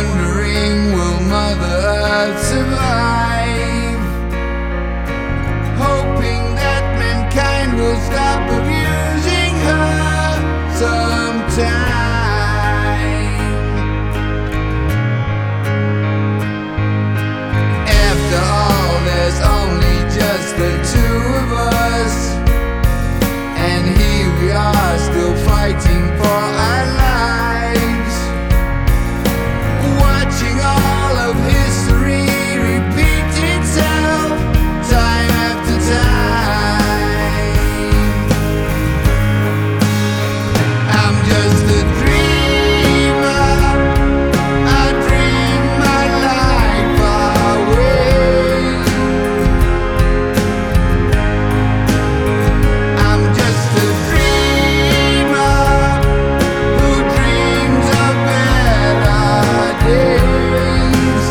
wondering, will Mother Earth survive? Hoping that mankind will stop abusing her sometime. After all, there's only just the two of us, and here we are still fighting for our lives, watching all of history repeat itself time after time. I'm just a dreamer, I dream my life away. I'm just a dreamer who dreams of better days.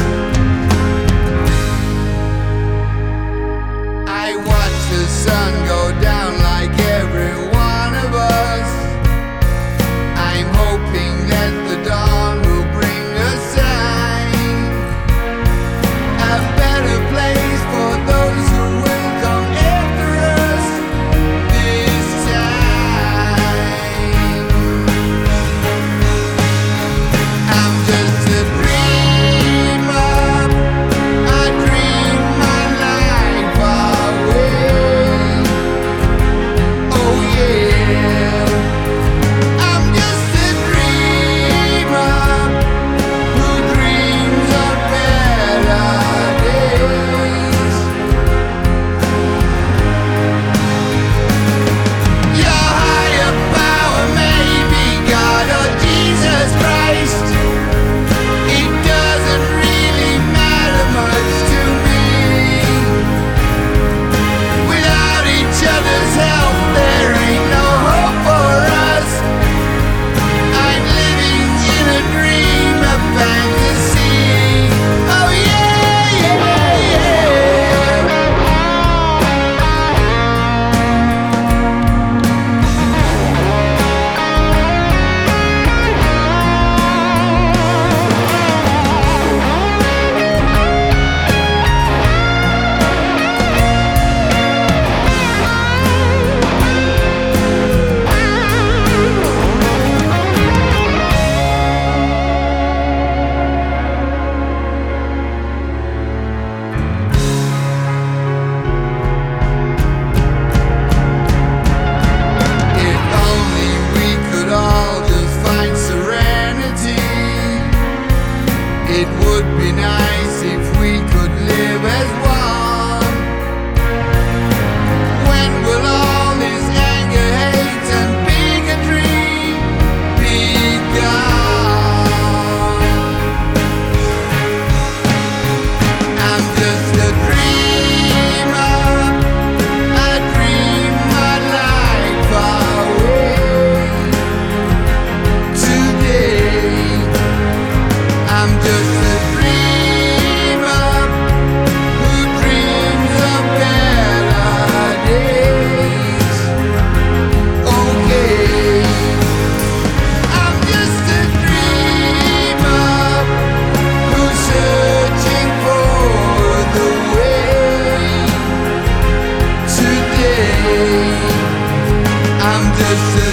I watch the sun go down like every one of us. I'm hoping that the dawn will bring a sign, a better place for those who will come after us this time. I'm just a dreamer, I dream my life away. Oh yeah, I'm just a dreamer who dreams of better days. Your higher power may be God or Jesus Christ. It doesn't really matter much to me. Without each other's help, there ain't no hope for us. I'm living in a dream, a fantasy. Oh yeah, yeah, yeah. If only we could all just find serenity. It would be nice if we could live as one. When will all this anger, hate, and bigotry be gone? I'm just a dreamer, I dream my life away. Today, I'm just a dreamer who dreams of better days. Okay, I'm just a dreamer who's searching for the way. Today, I'm just a